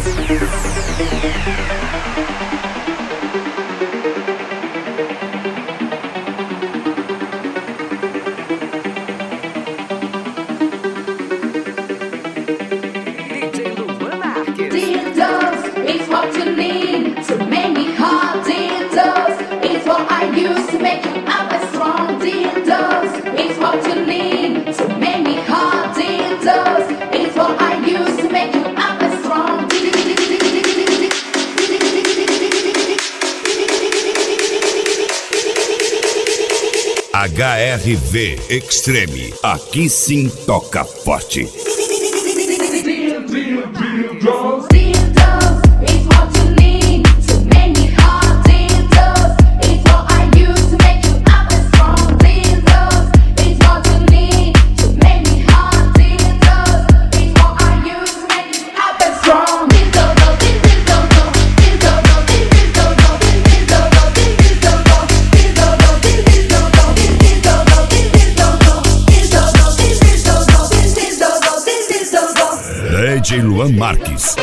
HRV Extreme, aqui sim toca forte. DJ Luan Marques.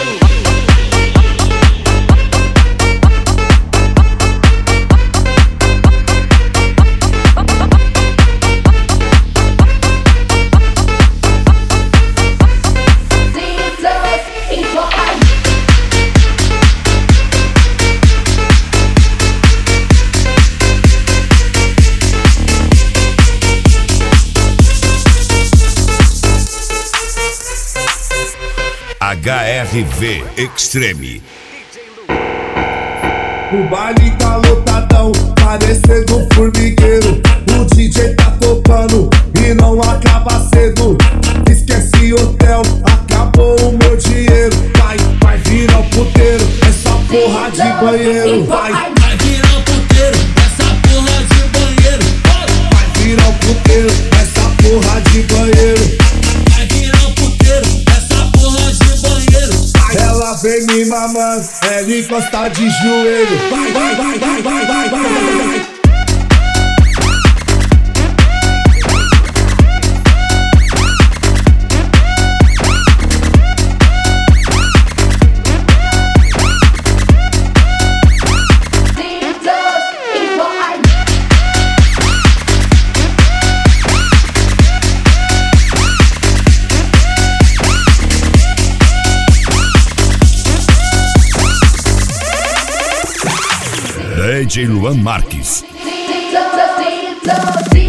HRV Extreme. O baile tá lotadão, parecendo um formigueiro. O DJ tá tocando e não acaba cedo. Esquece hotel, acabou o meu dinheiro. Vai virar o puteiro, essa porra de banheiro. Vai virar o puteiro, essa porra de banheiro. Vai virar o puteiro, essa porra de banheiro. Vai virar o puteiro, essa porra de banheiro. Ela vem me mamando, ela encosta de joelho. Vai. DJ Luan Marques.